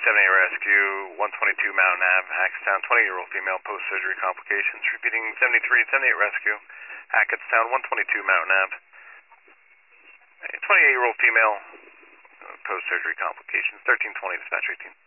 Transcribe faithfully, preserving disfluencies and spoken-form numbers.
seventy-eight Rescue, one twenty-two Mountain Ave, Hackettstown, twenty-year-old female, post-surgery complications. Repeating seventy-three seventy-eight Rescue, Hackettstown, one twenty-two Mountain Ave. twenty-eight-year-old female, uh, post-surgery complications. thirteen twenty, dispatch eighteen.